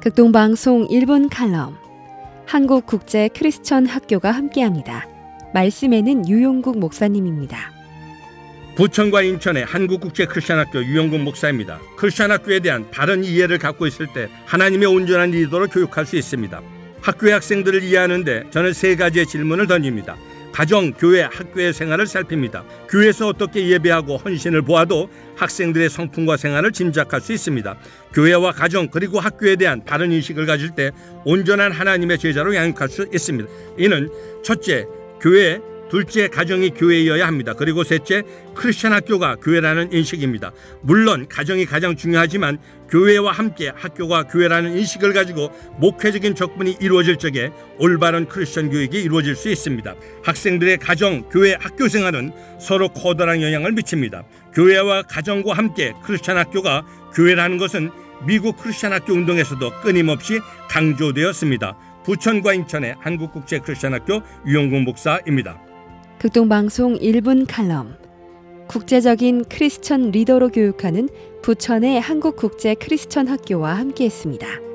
극동방송 1분 칼럼, 한국국제 크리스천 학교가 함께합니다. 말씀에는 유용국 목사님입니다. 부천과 인천의 한국국제 크리스천학교 유용국 목사입니다. 크리스천학교에 대한 바른 이해를 갖고 있을 때 하나님의 온전한 리더로 교육할 수 있습니다. 학교의 학생들을 이해하는데 저는 세 가지의 질문을 던집니다. 가정, 교회, 학교의 생활을 살핍니다. 교회에서 어떻게 예배하고 헌신을 보아도 학생들의 성품과 생활을 짐작할 수 있습니다. 교회와 가정 그리고 학교에 대한 바른 인식을 가질 때 온전한 하나님의 제자로 양육할 수 있습니다. 이는 첫째, 교회, 둘째, 가정이 교회여야 합니다. 그리고 셋째, 크리스천 학교가 교회라는 인식입니다. 물론 가정이 가장 중요하지만 교회와 함께 학교가 교회라는 인식을 가지고 목회적인 접근이 이루어질 적에 올바른 크리스천 교육이 이루어질 수 있습니다. 학생들의 가정, 교회, 학교 생활은 서로 커다란 영향을 미칩니다. 교회와 가정과 함께 크리스천 학교가 교회라는 것은 미국 크리스천 학교 운동에서도 끊임없이 강조되었습니다. 부천과 인천의 한국국제 크리스천 학교 유용국 목사입니다. 극동방송 1분 칼럼, 국제적인 크리스천 리더로 교육하는 부천의 한국국제 크리스천 학교와 함께했습니다.